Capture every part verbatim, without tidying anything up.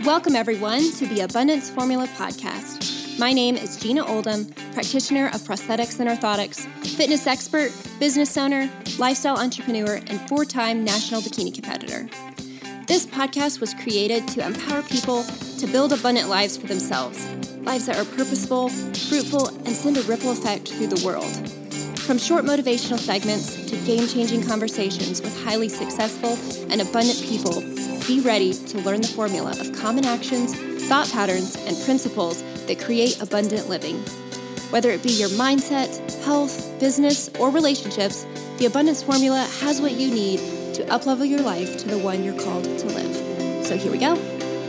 Welcome, everyone, to the Abundance Formula podcast. My name is Gina Oldham, practitioner of prosthetics and orthotics, fitness expert, business owner, lifestyle entrepreneur, and four-time national bikini competitor. This podcast was created to empower people to build abundant lives for themselves, lives that are purposeful, fruitful, and send a ripple effect through the world. From short motivational segments to game-changing conversations with highly successful and abundant people, be ready to learn the formula of common actions, thought patterns, and principles that create abundant living. Whether it be your mindset, health, business, or relationships, the Abundance Formula has what you need to uplevel your life to the one you're called to live. So here we go.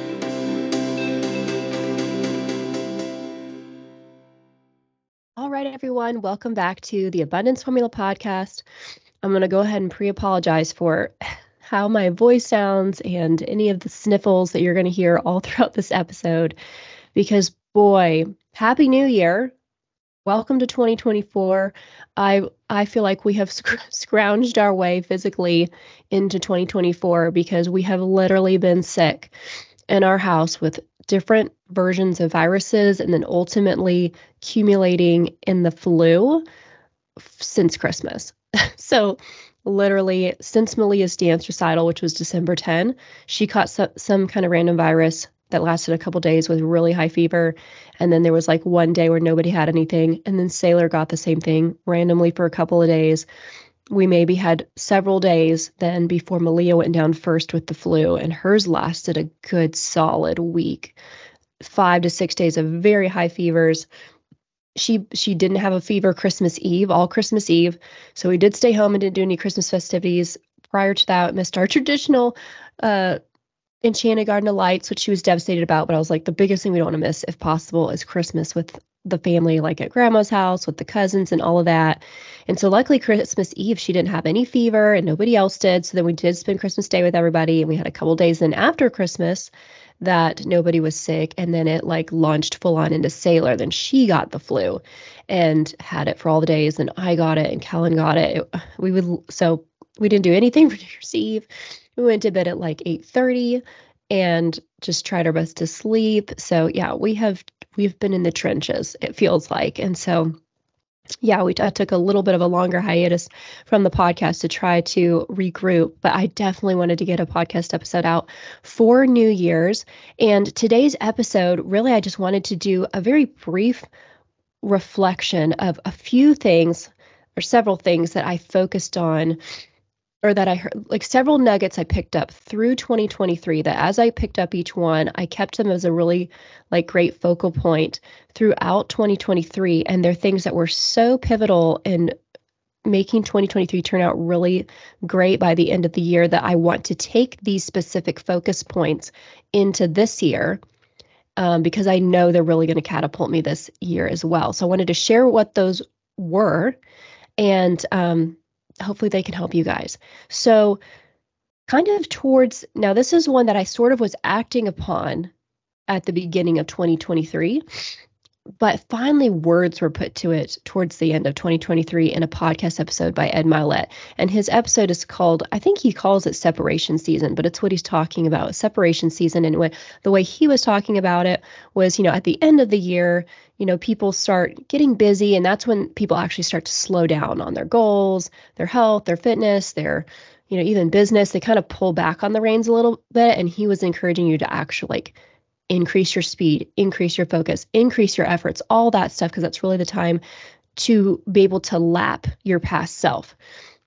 All right, everyone, welcome back to the Abundance Formula podcast. I'm going to go ahead and pre-apologize for how my voice sounds and any of the sniffles that you're going to hear all throughout this episode, because boy, Happy New Year. Welcome to twenty twenty-four. I I feel like we have sc- scrounged our way physically into twenty twenty-four because we have literally been sick in our house with different versions of viruses and then ultimately accumulating in the flu f- since Christmas. So literally since Malia's dance recital, which was December tenth, she caught so- some kind of random virus that lasted a couple days with really high fever. And then there was like one day where nobody had anything. And then Sailor got the same thing randomly for a couple of days. We maybe had several days then before Malia went down first with the flu, and hers lasted a good solid week, five to six days of very high fevers. She she didn't have a fever Christmas Eve, all Christmas Eve. So we did stay home and didn't do any Christmas festivities. Prior to that, missed our traditional uh, Enchanted Garden of Lights, which she was devastated about. But I was like, the biggest thing we don't want to miss, if possible, is Christmas with the family, like at grandma's house with the cousins and all of that. And so luckily Christmas Eve, she didn't have any fever and nobody else did. So then we did spend Christmas Day with everybody. And we had a couple days then after Christmas that nobody was sick, and then it like launched full on into Sailor. Then she got the flu and had it for all the days, and I got it and Kellen got it. it we would so we didn't do anything for New Year's Eve. We went to bed at like eight thirty and just tried our best to sleep. So yeah, we have we've been in the trenches, it feels like. And so yeah, we I took a little bit of a longer hiatus from the podcast to try to regroup, but I definitely wanted to get a podcast episode out for New Year's. And today's episode, really, I just wanted to do a very brief reflection of a few things or several things that I focused on, or that I heard, like several nuggets I picked up through twenty twenty-three, that as I picked up each one, I kept them as a really like great focal point throughout twenty twenty-three. And they're things that were so pivotal in making twenty twenty-three turn out really great by the end of the year that I want to take these specific focus points into this year, um, because I know they're really going to catapult me this year as well. So I wanted to share what those were, and um, hopefully they can help you guys. So kind of towards, now this is one that I sort of was acting upon at the beginning of twenty twenty-three, but finally words were put to it towards the end of twenty twenty-three in a podcast episode by Ed Mylett. And his episode is called, I think he calls it Separation Season, but it's what he's talking about, separation season. And what the way he was talking about it was, you know, at the end of the year, you know, people start getting busy, and that's when people actually start to slow down on their goals, their health, their fitness, their, you know, even business. They kind of pull back on the reins a little bit. And he was encouraging you to actually like increase your speed, increase your focus, increase your efforts, all that stuff, because that's really the time to be able to lap your past self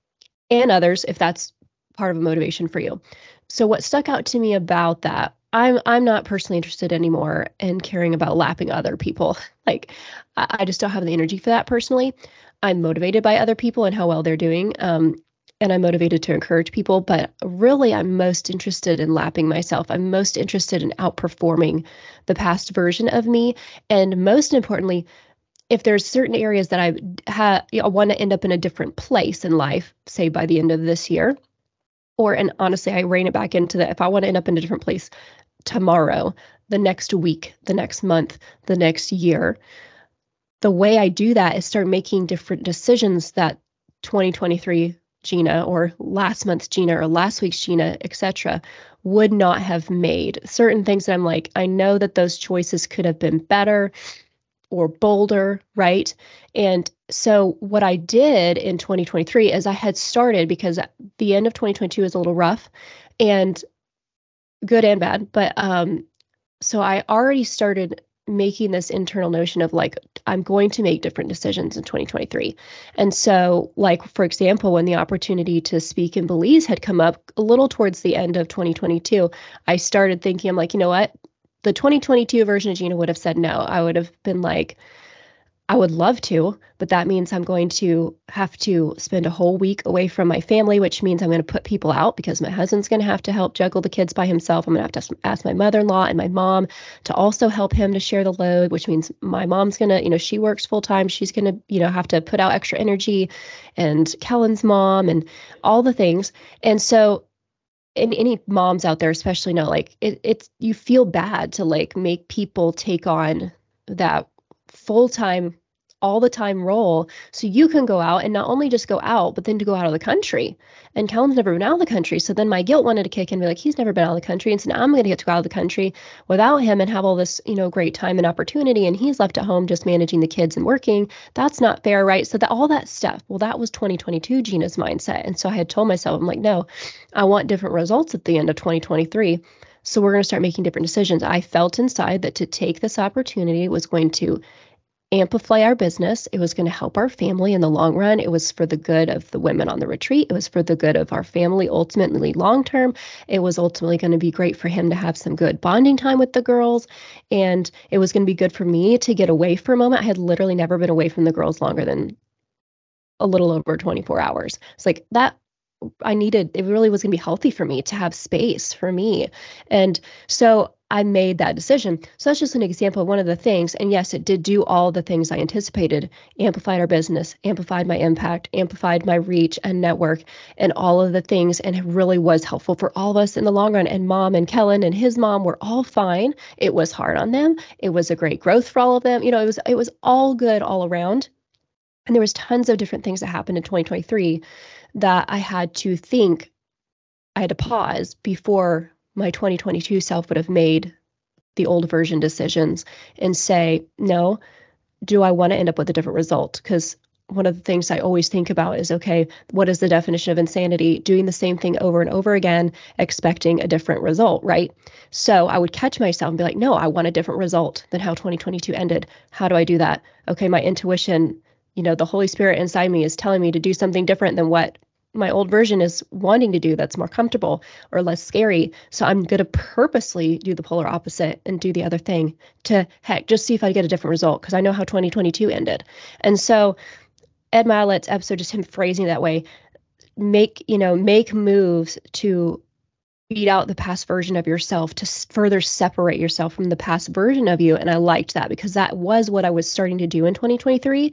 and others, if that's part of a motivation for you. So what stuck out to me about that, I'm I'm not personally interested anymore in caring about lapping other people. Like I, I just don't have the energy for that personally. I'm motivated by other people and how well they're doing. Um, and I'm motivated to encourage people, but really I'm most interested in lapping myself. I'm most interested in outperforming the past version of me. And most importantly, if there's certain areas that I ha- you know, want to end up in a different place in life, say by the end of this year, or, and honestly, I rein it back into that. If I want to end up in a different place tomorrow, the next week, the next month, the next year, the way I do that is start making different decisions that twenty twenty-three Gina or last month's Gina or last week's Gina, et cetera, would not have made certain things that I'm like, I know that those choices could have been better or bolder, right? And so what I did in twenty twenty-three is I had started, because the end of twenty twenty-two is a little rough and good and bad, but um, so I already started making this internal notion of like, I'm going to make different decisions in twenty twenty-three. And so, like, for example, when the opportunity to speak in Belize had come up a little towards the end of twenty twenty-two, I started thinking, I'm like, you know what? The twenty twenty-two version of Gina would have said no. I would have been like, I would love to, but that means I'm going to have to spend a whole week away from my family, which means I'm going to put people out because my husband's going to have to help juggle the kids by himself. I'm going to have to ask my mother-in-law and my mom to also help him to share the load, which means my mom's going to, you know, she works full time. She's going to, you know, have to put out extra energy, and Kellen's mom and all the things. And so, and any moms out there especially know, like, it, it's, you feel bad to like make people take on that full-time, all the time role so you can go out, and not only just go out, but then to go out of the country. And Kellen's never been out of the country. So then my guilt wanted to kick in and be like, he's never been out of the country. And so now I'm going to get to go out of the country without him and have all this, you know, great time and opportunity. And he's left at home just managing the kids and working. That's not fair, right? So that all that stuff, well, that was twenty twenty-two Gina's mindset. And so I had told myself, I'm like, no, I want different results at the end of twenty twenty-three. So we're going to start making different decisions. I felt inside that to take this opportunity was going to amplify our business. It was going to help our family in the long run. It was for the good of the women on the retreat. It was for the good of our family, ultimately long term. It was ultimately going to be great for him to have some good bonding time with the girls. And it was going to be good for me to get away for a moment. I had literally never been away from the girls longer than a little over twenty-four hours. It's like that. I needed, it really was going to be healthy for me to have space for me. And so I made that decision. So that's just an example of one of the things. And yes, it did do all the things I anticipated: amplified our business, amplified my impact, amplified my reach and network, and all of the things. And it really was helpful for all of us in the long run. And mom and Kellen and his mom were all fine. It was hard on them. It was a great growth for all of them. You know, it was, it was all good all around. And there was tons of different things that happened in twenty twenty-three that I had to think, I had to pause before my twenty twenty-two self would have made the old version decisions and say, no, do I want to end up with a different result? Because one of the things I always think about is, okay, what is the definition of insanity? Doing the same thing over and over again, expecting a different result, right? So I would catch myself and be like, no, I want a different result than how twenty twenty-two ended. How do I do that? Okay, my intuition, you know, the Holy Spirit inside me is telling me to do something different than what my old version is wanting to do, that's more comfortable or less scary. So I'm going to purposely do the polar opposite and do the other thing to, heck, just see if I get a different result, because I know how twenty twenty-two ended. And so Ed Milet's episode, just him phrasing that way, make, you know, make moves to beat out the past version of yourself, to further separate yourself from the past version of you. And I liked that, because that was what I was starting to do in twenty twenty-three,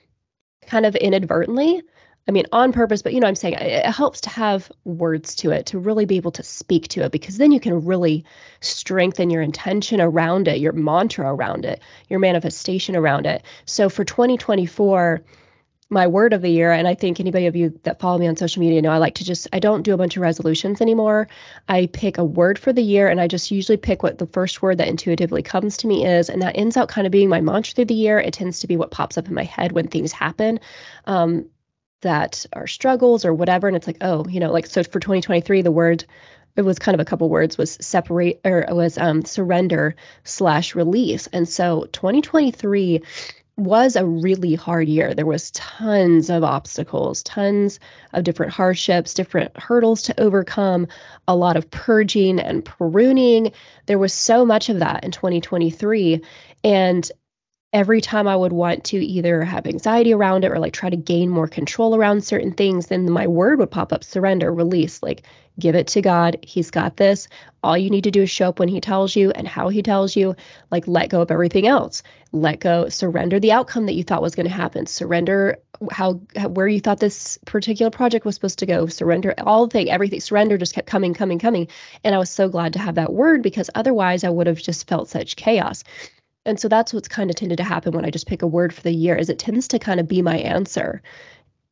kind of inadvertently. I mean, on purpose, but, you know, I'm saying it helps to have words to it, to really be able to speak to it, because then you can really strengthen your intention around it, your mantra around it, your manifestation around it. So for twenty twenty-four, my word of the year, and I think anybody of you that follow me on social media know I like to just, I don't do a bunch of resolutions anymore. I pick a word for the year, and I just usually pick what the first word that intuitively comes to me is, and that ends up kind of being my mantra through the year. It tends to be what pops up in my head when things happen. Um, that are struggles or whatever. And it's like, oh, you know, like, so for twenty twenty-three, the word, it was kind of a couple words, was separate, or it was um, surrender slash release. And so twenty twenty-three was a really hard year. There was tons of obstacles, tons of different hardships, different hurdles to overcome, a lot of purging and pruning. There was so much of that in twenty twenty-three. And every time I would want to either have anxiety around it or like try to gain more control around certain things, then my word would pop up: surrender, release, like give it to God. He's got this. All you need to do is show up when he tells you and how he tells you, like let go of everything else. Let go, surrender the outcome that you thought was going to happen. Surrender how, how where you thought this particular project was supposed to go. Surrender all the thing, everything. Surrender just kept coming, coming, coming. And I was so glad to have that word, because otherwise I would have just felt such chaos. And so that's what's kind of tended to happen when I just pick a word for the year, is it tends to kind of be my answer.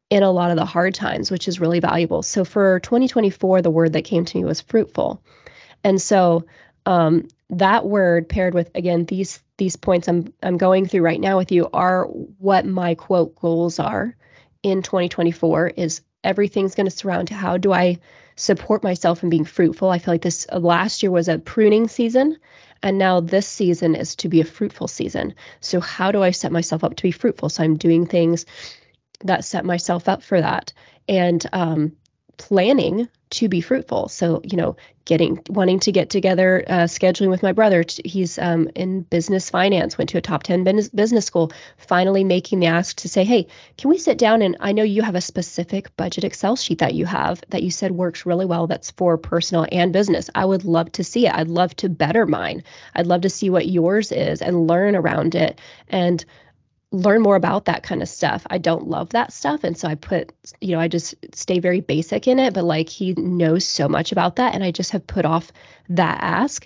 in a lot of the hard times, which is really valuable. So for twenty twenty-four, the word that came to me was fruitful. And so um, that word paired with, again, these these points I'm I'm going through right now with you are what my quote goals are in twenty twenty-four is everything's going to surround to how do I support myself in being fruitful. I feel like this uh, last year was a pruning season, and now this season is to be a fruitful season. So how do I set myself up to be fruitful? So I'm doing things that set myself up for that, and um, planning to be fruitful. So, you know, getting, wanting to get together, uh, scheduling with my brother. He's um, in business finance, went to a top ten business, business school, finally making the ask to say, hey, can we sit down? And I know you have a specific budget Excel sheet that you have that you said works really well. That's for personal and business. I would love to see it. I'd love to better mine. I'd love to see what yours is and learn around it and learn more about that kind of stuff. I don't love that stuff. And so I put, you know, I just stay very basic in it, but like he knows so much about that. And I just have put off that ask.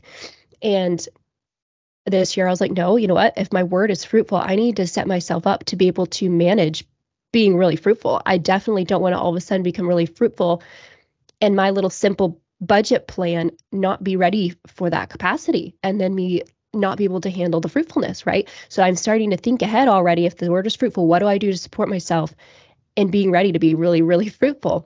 And this year I was like, no, you know what? If my word is fruitful, I need to set myself up to be able to manage being really fruitful. I definitely don't want to all of a sudden become really fruitful and my little simple budget plan not be ready for that capacity. And then me not be able to handle the fruitfulness, right? So I'm starting to think ahead already. If the word is fruitful, what do I do to support myself in being ready to be really, really fruitful?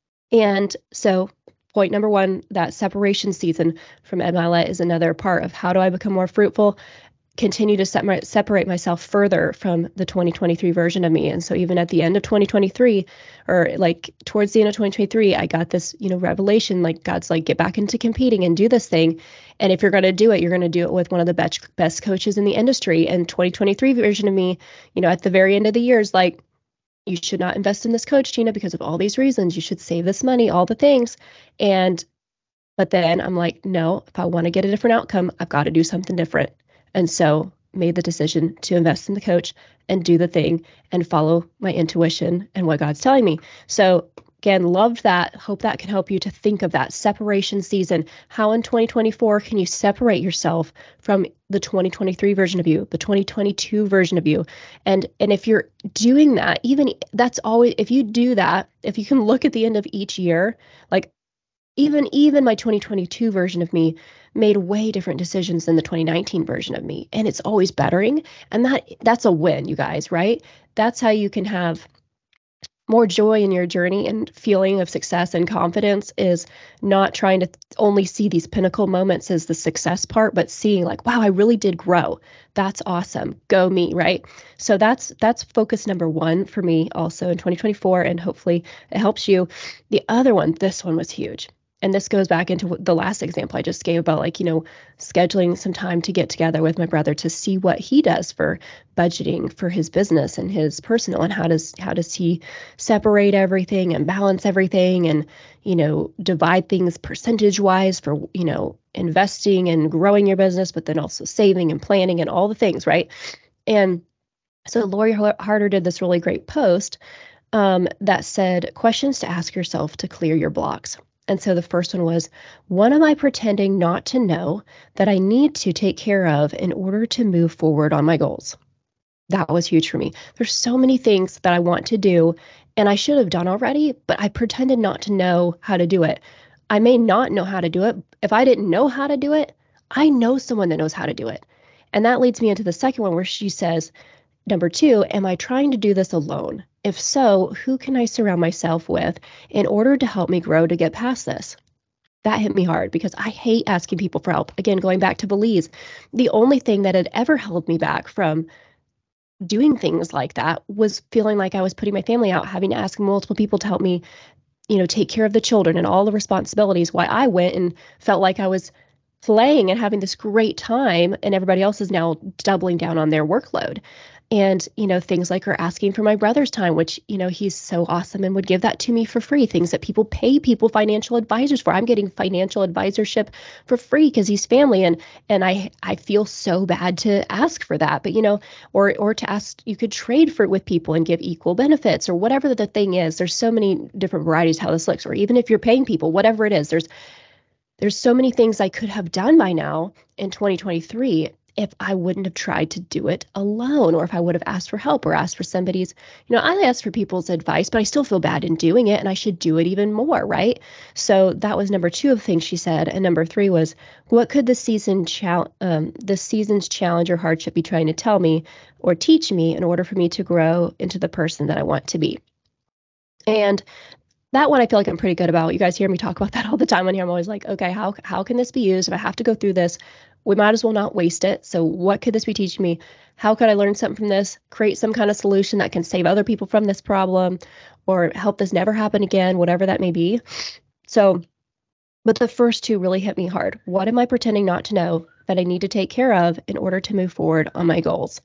And so point number one, that separation season from Ed Mylett is another part of how do I become more fruitful? Continue to set my, separate myself further from the twenty twenty-three version of me. And so even at the end of twenty twenty-three, or like towards the end of twenty twenty-three, I got this, you know, revelation, like God's like, get back into competing and do this thing. And if you're going to do it, you're going to do it with one of the best, best coaches in the industry. And twenty twenty-three version of me, you know, at the very end of the year is like, you should not invest in this coach, Gina, because of all these reasons. You should save this money, all the things. And, but then I'm like, no, if I want to get a different outcome, I've got to do something different. And so made the decision to invest in the coach and do the thing and follow my intuition and what God's telling me. So again, loved that. Hope that can help you to think of that separation season. How in twenty twenty-four can you separate yourself from the twenty twenty-three version of you, the twenty twenty-two version of you? And and if you're doing that, even that's always, if you do that, if you can look at the end of each year, like even even my twenty twenty-two version of me made way different decisions than the twenty nineteen version of me. And it's always bettering. And that that's a win, you guys, right? That's how you can have more joy in your journey and feeling of success and confidence, is not trying to only see these pinnacle moments as the success part, but seeing like, wow, I really did grow. That's awesome. Go me, right? So that's that's focus number one for me also in twenty twenty-four, and hopefully it helps you. The other one, this one was huge. And this goes back into the last example I just gave about, like, you know, scheduling some time to get together with my brother to see what he does for budgeting for his business and his personal, and how does how does he separate everything and balance everything and, you know, divide things percentage wise for, you know, investing and growing your business, but then also saving and planning and all the things, right? And so Lori Harder did this really great post um, that said questions to ask yourself to clear your blocks. And so the first one was, what am I pretending not to know that I need to take care of in order to move forward on my goals? That was huge for me. There's so many things that I want to do and I should have done already, but I pretended not to know how to do it. I may not know how to do it. If I didn't know how to do it, I know someone that knows how to do it. And that leads me into the second one where she says, number two, am I trying to do this alone? If so, who can I surround myself with in order to help me grow to get past this? That hit me hard because I hate asking people for help. Again, going back to Belize, the only thing that had ever held me back from doing things like that was feeling like I was putting my family out, having to ask multiple people to help me, you know, take care of the children and all the responsibilities, while I went and felt like I was playing and having this great time and everybody else is now doubling down on their workload. And, you know, things like her asking for my brother's time, which, you know, he's so awesome and would give that to me for free. Things that people pay people financial advisors for. I'm getting financial advisorship for free because he's family. And and I I feel so bad to ask for that. But, you know, or or to ask, you could trade for it with people and give equal benefits or whatever the thing is. There's so many different varieties how this looks. Or even if you're paying people, whatever it is, there's there's so many things I could have done by now in twenty twenty-three. if I wouldn't have tried to do it alone, or if I would have asked for help or asked for somebody's, you know, I asked for people's advice, but I still feel bad in doing it and I should do it even more, right? So that was number two of things she said. And number three was, what could the season chal- um, the season's challenge or hardship be trying to tell me or teach me in order for me to grow into the person that I want to be? And that one I feel like I'm pretty good about. You guys hear me talk about that all the time on here. I'm always like, okay, how how can this be used? If I have to go through this, we might as well not waste it. So what could this be teaching me? How could I learn something from this? Create some kind of solution that can save other people from this problem or help this never happen again, whatever that may be. So, but the first two really hit me hard. What am I pretending not to know that I need to take care of in order to move forward on my goals?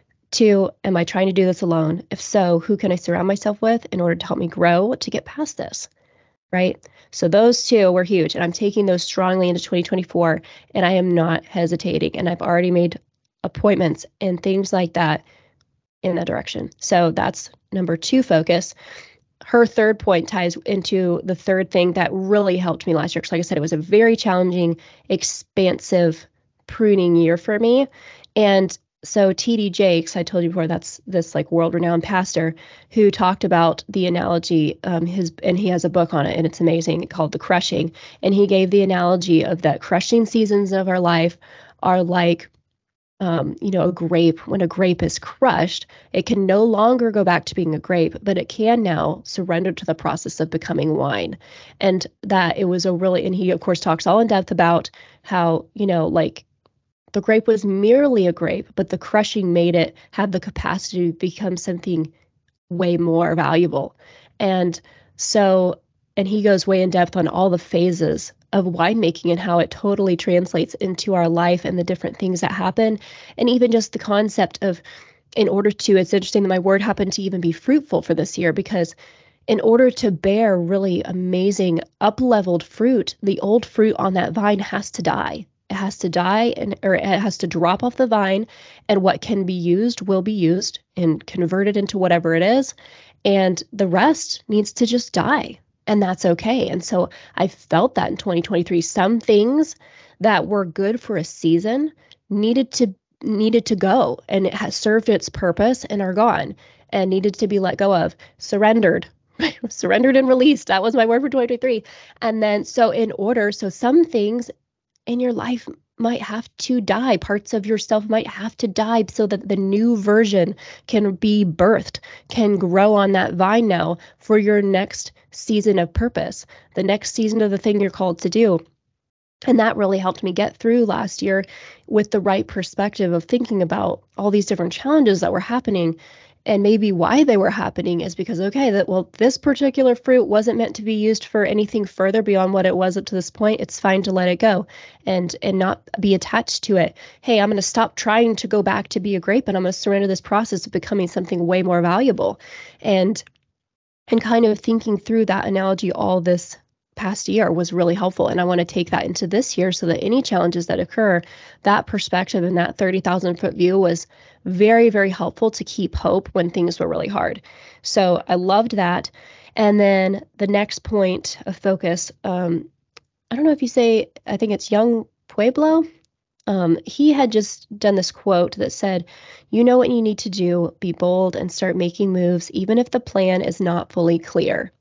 Two, am I trying to do this alone? If so, who can I surround myself with in order to help me grow to get past this? Right? So those two were huge. And I'm taking those strongly into twenty twenty-four. And I am not hesitating. And I've already made appointments and things like that in that direction. So that's number two focus. Her third point ties into the third thing that really helped me last year. Because like I said, it was a very challenging, expansive pruning year for me. And so T D Jakes, I told you before, that's this like world-renowned pastor who talked about the analogy, um, his and he has a book on it, and it's amazing, called The Crushing. And he gave the analogy of that crushing seasons of our life are like, um, you know, a grape. When a grape is crushed, it can no longer go back to being a grape, but it can now surrender to the process of becoming wine. And that it was a really, and he of course talks all in depth about how, you know, like, the grape was merely a grape, but the crushing made it have the capacity to become something way more valuable. And so, and he goes way in depth on all the phases of winemaking and how it totally translates into our life and the different things that happen. And even just the concept of, in order to, it's interesting that my word happened to even be fruitful for this year, because in order to bear really amazing up-leveled fruit, the old fruit on that vine has to die. It has to die, and or it has to drop off the vine, and what can be used will be used and converted into whatever it is, and the rest needs to just die, and that's okay. And so I felt that in twenty twenty-three, some things that were good for a season needed to needed to go, and it has served its purpose and are gone and needed to be let go of, surrendered. Surrendered and released. That was my word for twenty twenty-three. And then so in order, so some things in your life might have to die. Parts of yourself might have to die so that the new version can be birthed, can grow on that vine now for your next season of purpose, the next season of the thing you're called to do. And that really helped me get through last year with the right perspective of thinking about all these different challenges that were happening. And maybe why they were happening is because, okay, that, well, this particular fruit wasn't meant to be used for anything further beyond what it was up to this point. It's fine to let it go and and not be attached to it. Hey, I'm going to stop trying to go back to be a grape, and I'm going to surrender this process of becoming something way more valuable. And and kind of thinking through that analogy all this past year was really helpful. And I want to take that into this year so that any challenges that occur, that perspective and that thirty thousand foot view was very, very helpful to keep hope when things were really hard. So I loved that. And then the next point of focus, um, I don't know if you say, I think it's Young Pueblo. Um, he had just done this quote that said, you know what you need to do, be bold and start making moves, even if the plan is not fully clear.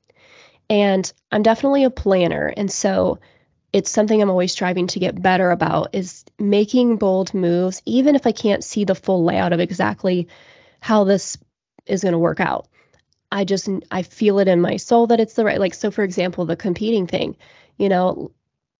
And I'm definitely a planner. And so it's something I'm always striving to get better about, is making bold moves, even if I can't see the full layout of exactly how this is going to work out. I just, I feel it in my soul that it's the right, like, so for example, the competing thing, you know,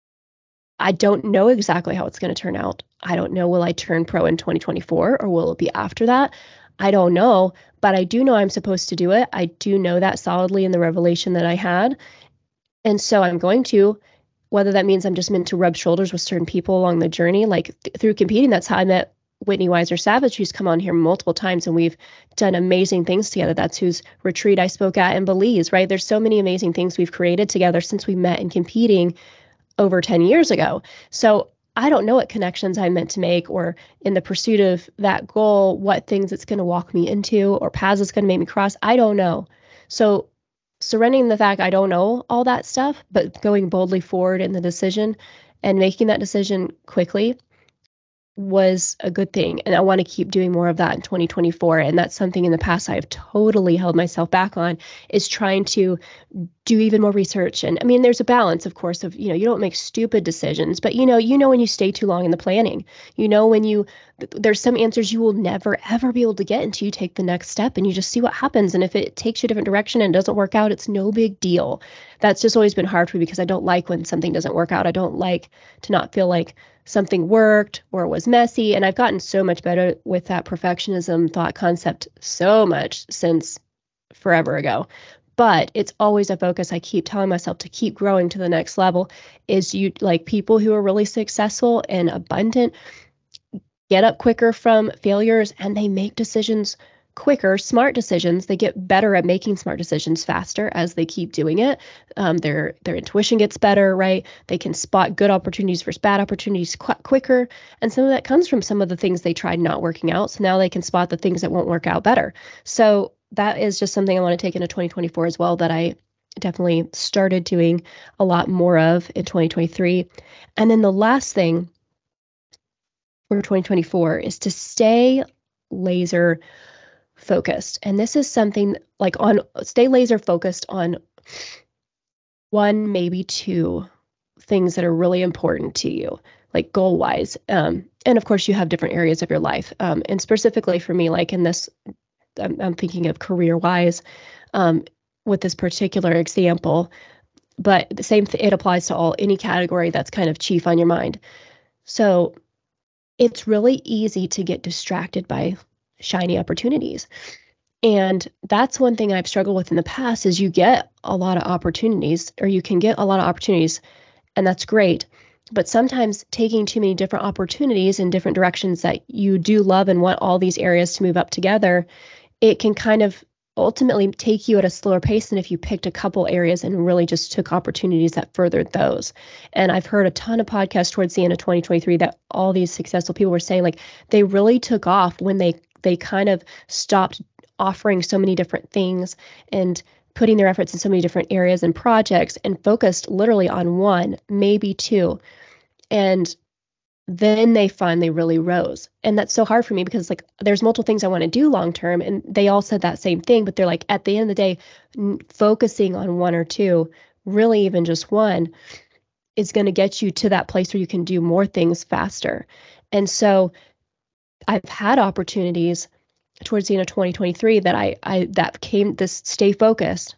I don't know exactly how it's going to turn out. I don't know, will I turn pro in twenty twenty-four or will it be after that? I don't know, but I do know I'm supposed to do it. I do know that solidly in the revelation that I had. And so I'm going to, whether that means I'm just meant to rub shoulders with certain people along the journey, like th- through competing. That's how I met Whitney Weiser Savage, who's come on here multiple times, and we've done amazing things together. That's whose retreat I spoke at in Belize, right? There's so many amazing things we've created together since we met in competing over ten years ago. So I don't know what connections I'm meant to make, or in the pursuit of that goal, what things it's going to walk me into or paths it's going to make me cross. I don't know. So surrendering the fact I don't know all that stuff, but going boldly forward in the decision and making that decision quickly was a good thing. And I want to keep doing more of that in twenty twenty-four. And that's something in the past I've totally held myself back on, is trying to do even more research. And I mean, there's a balance, of course, of, you know, you don't make stupid decisions, but you know, you know, when you stay too long in the planning, you know, when you, there's some answers you will never, ever be able to get until you take the next step and you just see what happens. And if it takes you a different direction and doesn't work out, it's no big deal. That's just always been hard for me because I don't like when something doesn't work out. I don't like to not feel like something worked or was messy. And I've gotten so much better with that perfectionism thought concept so much since forever ago. But it's always a focus. I keep telling myself to keep growing to the next level. Is you like people who are really successful and abundant get up quicker from failures, and they make decisions quicker, smart decisions. They get better at making smart decisions faster as they keep doing it. Um, their their intuition gets better, right? They can spot good opportunities versus bad opportunities qu- quicker. And some of that comes from some of the things they tried not working out. So now they can spot the things that won't work out better. So that is just something I want to take into twenty twenty-four as well, that I definitely started doing a lot more of in twenty twenty-three. And then the last thing for twenty twenty-four is to stay laser focused. And this is something like on stay laser focused on one, maybe two things that are really important to you, like goal wise. Um, and of course, you have different areas of your life. Um, and specifically for me, like in this, I'm, I'm thinking of career wise um, with this particular example, but the same, th- it applies to all, any category that's kind of chief on your mind. So it's really easy to get distracted by shiny opportunities. And that's one thing I've struggled with in the past, is you get a lot of opportunities, or you can get a lot of opportunities, and that's great. But sometimes taking too many different opportunities in different directions that you do love and want all these areas to move up together, it can kind of ultimately take you at a slower pace than if you picked a couple areas and really just took opportunities that furthered those. And I've heard a ton of podcasts towards the end of twenty twenty-three that all these successful people were saying, like, they really took off when they they kind of stopped offering so many different things and putting their efforts in so many different areas and projects and focused literally on one, maybe two. And then they finally really rose. And that's so hard for me because, like, there's multiple things I want to do long term, and they all said that same thing, but they're like, at the end of the day, n- focusing on one or two, really even just one, is going to get you to that place where you can do more things faster. And so I've had opportunities towards the end of twenty twenty-three that I, I that came, this stay focused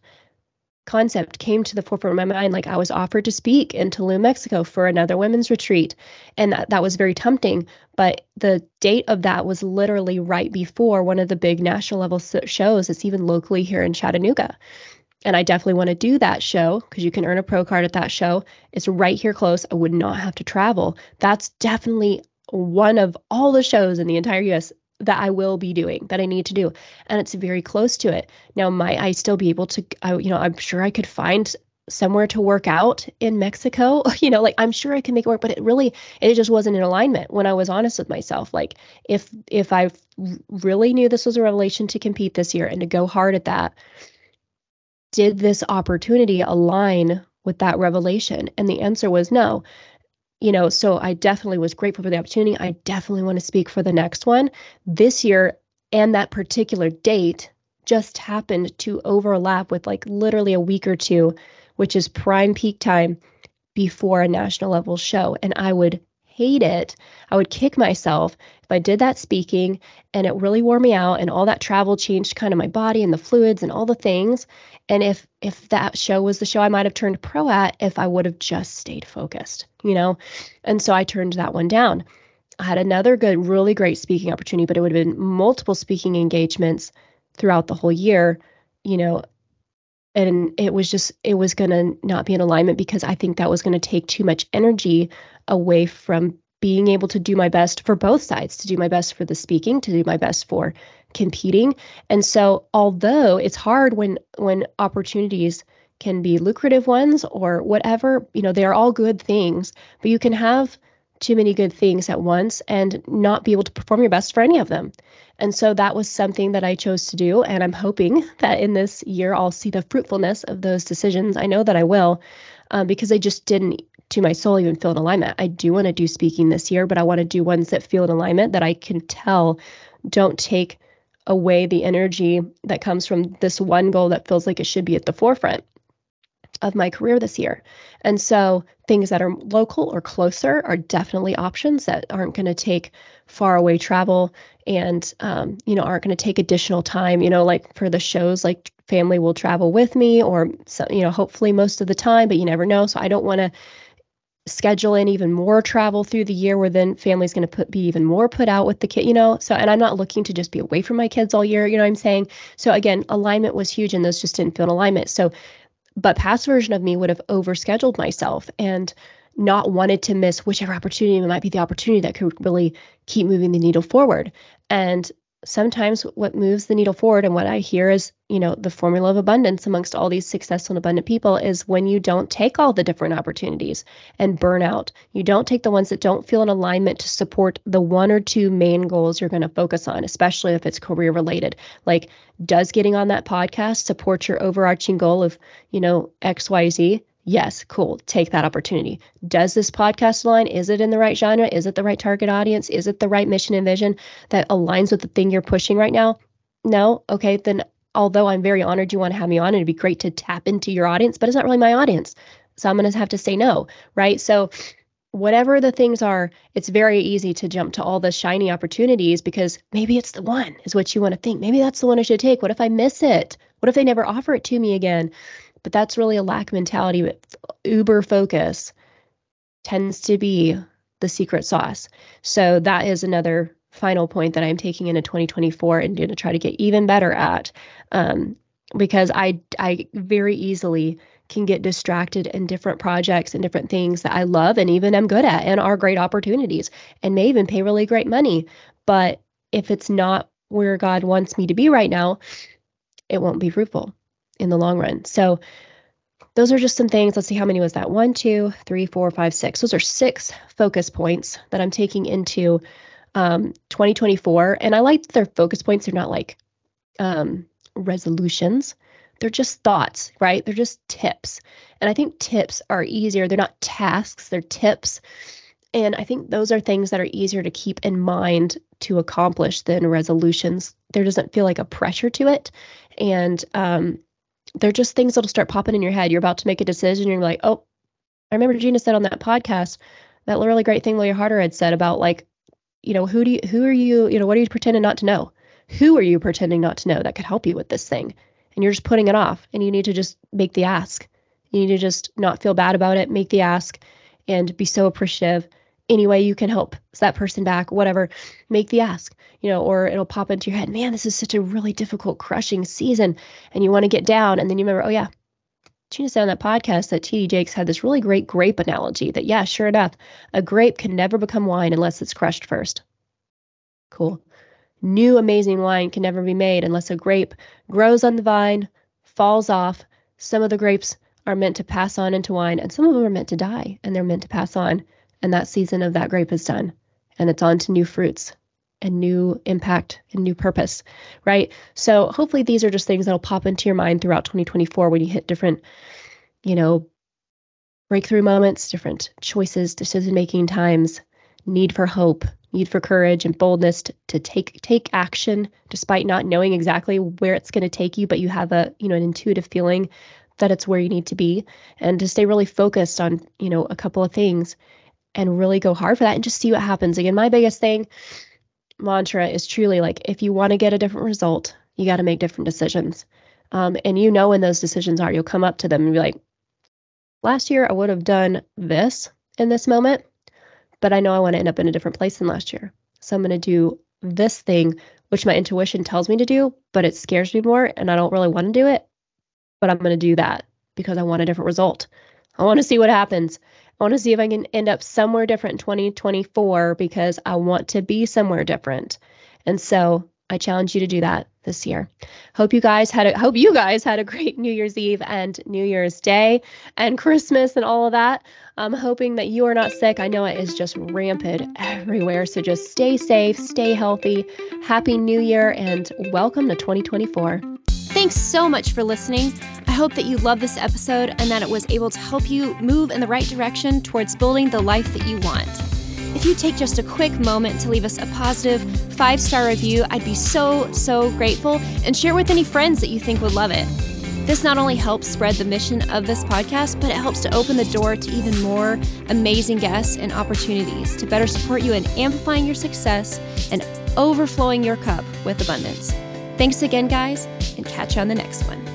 concept came to the forefront of my mind. Like, I was offered to speak in Tulum, Mexico for another women's retreat. And that, that was very tempting. But the date of that was literally right before one of the big national level shows that's even locally here in Chattanooga. And I definitely want to do that show because you can earn a pro card at that show. It's right here close. I would not have to travel. That's definitely one of all the shows in the entire U S that I will be doing, that I need to do. And it's very close to it. Now, might I still be able to, I, you know, I'm sure I could find somewhere to work out in Mexico. You know, like, I'm sure I can make it work, but it really, it just wasn't in alignment when I was honest with myself. Like, if, if I really knew this was a revelation to compete this year and to go hard at that, did this opportunity align with that revelation? And the answer was no. You know, so I definitely was grateful for the opportunity. I definitely want to speak for the next one this year. And that particular date just happened to overlap with, like, literally a week or two, which is prime peak time before a national level show. And I would hate it. I would kick myself if I did that speaking and it really wore me out and all that travel changed kind of my body and the fluids and all the things. And if if that show was the show I might have turned pro at if I would have just stayed focused, you know? And so I turned that one down. I had another good, really great speaking opportunity, but it would have been multiple speaking engagements throughout the whole year, you know, and it was just, it was going to not be in alignment because I think that was going to take too much energy away from being able to do my best for both sides, to do my best for the speaking, to do my best for competing. And so although it's hard when when opportunities can be lucrative ones or whatever, you know, they're all good things, but you can have too many good things at once and not be able to perform your best for any of them. And so that was something that I chose to do. And I'm hoping that in this year, I'll see the fruitfulness of those decisions. I know that I will, um, because I just didn't to my soul even feel in alignment. I do want to do speaking this year, but I want to do ones that feel in alignment, that I can tell don't take away the energy that comes from this one goal that feels like it should be at the forefront of my career this year. And so things that are local or closer are definitely options that aren't going to take far away travel and, um, you know, aren't going to take additional time, you know, like for the shows, like family will travel with me or, so, you know, hopefully most of the time, but you never know. So I don't want to schedule in even more travel through the year where then family's going to put be even more put out with the kid, you know. So, and I'm not looking to just be away from my kids all year, you know what I'm saying? So again, alignment was huge and those just didn't feel in alignment. So, but past version of me would have overscheduled myself and not wanted to miss whichever opportunity might be the opportunity that could really keep moving the needle forward. And sometimes what moves the needle forward, and what I hear is, you know, the formula of abundance amongst all these successful and abundant people, is when you don't take all the different opportunities and burn out. You don't take the ones that don't feel in alignment to support the one or two main goals you're going to focus on, especially if it's career related. Like, does getting on that podcast support your overarching goal of, you know, X Y Z? Yes, cool. Take that opportunity. Does this podcast align? Is it in the right genre? Is it the right target audience? Is it the right mission and vision that aligns with the thing you're pushing right now? No? Okay, then although I'm very honored you want to have me on, and it'd be great to tap into your audience, but it's not really my audience. So I'm going to have to say no, right? So whatever the things are, it's very easy to jump to all the shiny opportunities because maybe it's the one is what you want to think. Maybe that's the one I should take. What if I miss it? What if they never offer it to me again? But that's really a lack mentality. But uber focus tends to be the secret sauce. So that is another final point that I'm taking into twenty twenty-four and going to try to get even better at, um, because I I very easily can get distracted in different projects and different things that I love and even am good at and are great opportunities and may even pay really great money. But if it's not where God wants me to be right now, it won't be fruitful in the long run. So those are just some things. Let's see, how many was that? One, two, three, four, five, six. Those are six focus points that I'm taking into um, twenty twenty-four. And I like that they're focus points. They're not like um, resolutions. They're just thoughts, right? They're just tips. And I think tips are easier. They're not tasks, they're tips. And I think those are things that are easier to keep in mind to accomplish than resolutions. There doesn't feel like a pressure to it. And um, they're just things that'll start popping in your head. You're about to make a decision. You're like, oh, I remember Gina said on that podcast, that really great thing Lily Harder had said about, like, you know, who do you, who are you, you know, what are you pretending not to know? Who are you pretending not to know that could help you with this thing? And you're just putting it off, and you need to just make the ask. You need to just not feel bad about it, make the ask, and be so appreciative. Any way you can help that person back, whatever, make the ask, you know, or it'll pop into your head, man, this is such a really difficult, crushing season, and you want to get down. And then you remember, oh yeah, Gina said on that podcast that T D Jakes had this really great grape analogy that, yeah, sure enough, a grape can never become wine unless it's crushed first. Cool. New amazing wine can never be made unless a grape grows on the vine, falls off. Some of the grapes are meant to pass on into wine, and some of them are meant to die, and they're meant to pass on. And that season of that grape is done, and it's on to new fruits and new impact and new purpose, right? So hopefully these are just things that'll pop into your mind throughout twenty twenty-four when you hit different, you know, breakthrough moments, different choices, decision-making times, need for hope, need for courage and boldness to, to take take action despite not knowing exactly where it's going to take you, but you have a, you know, an intuitive feeling that it's where you need to be, and to stay really focused on, you know, a couple of things and really go hard for that and just see what happens. Again, my biggest thing, mantra is truly like, if you want to get a different result, you got to make different decisions. Um, and you know when those decisions are, you'll come up to them and be like, last year I would have done this in this moment, but I know I want to end up in a different place than last year. So I'm going to do this thing, which my intuition tells me to do, but it scares me more and I don't really want to do it, but I'm going to do that because I want a different result. I want to see what happens. I want to see if I can end up somewhere different in twenty twenty-four because I want to be somewhere different. And so I challenge you to do that this year. Hope you guys had a, hope you guys had a great New Year's Eve and New Year's Day and Christmas and all of that. I'm hoping that you are not sick. I know it is just rampant everywhere. So just stay safe, stay healthy. Happy New Year and welcome to twenty twenty-four. Thanks so much for listening. I hope that you love this episode and that it was able to help you move in the right direction towards building the life that you want. If you take just a quick moment to leave us a positive five-star review, I'd be so, so grateful, and share with any friends that you think would love it. This not only helps spread the mission of this podcast, but it helps to open the door to even more amazing guests and opportunities to better support you in amplifying your success and overflowing your cup with abundance. Thanks again, guys, and catch you on the next one.